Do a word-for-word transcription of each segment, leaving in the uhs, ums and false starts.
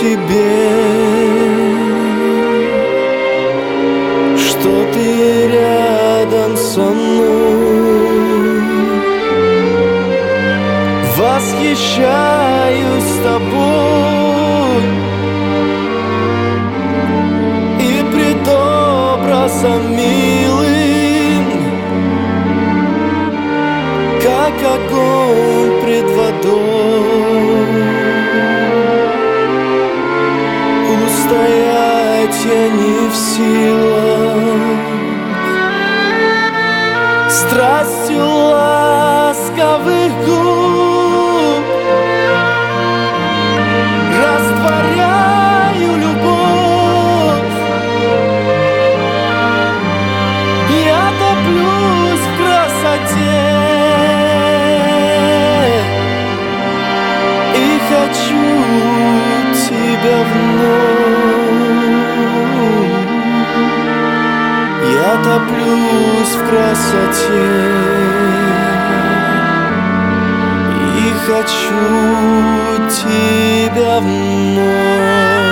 тебе, что ты рядом со мной. Восхищаюсь тобой и пред образом милым, как огонь пред водой. Устоять я не в силах, страстью ласковых губ растворяю любовь. Я топлюсь в красоте и хочу тебя вновь. Я топлюсь в красоте и хочу тебя вновь.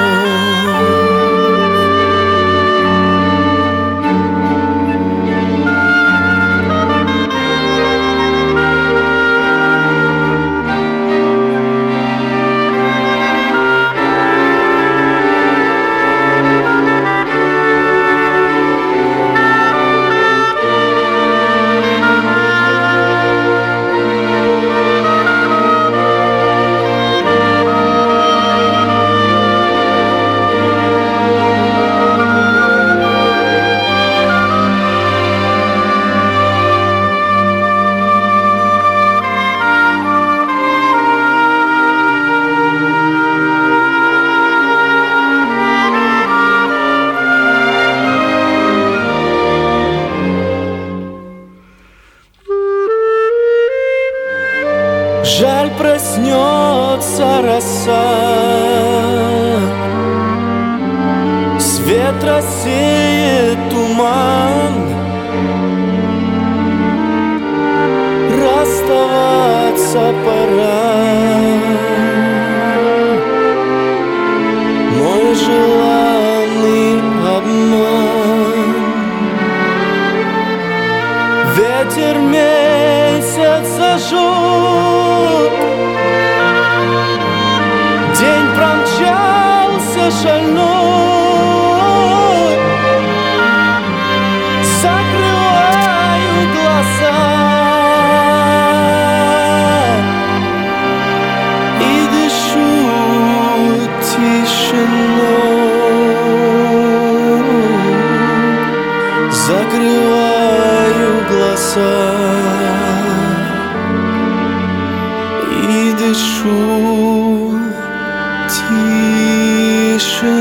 Жаль, проснется роса, свет рассеет туман. Расставаться пора, мой желанный обман. Ветер месяц зажег, день промчался шальной. Закрываю глаза и дышу тишиной. Закрываю глаза и дышу тишиной.